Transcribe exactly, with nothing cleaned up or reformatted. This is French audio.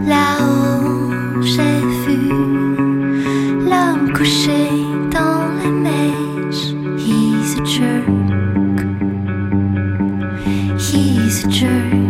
Là-haut, j'ai vu l'homme couché dans les neiges. He's a jerk. He's a jerk.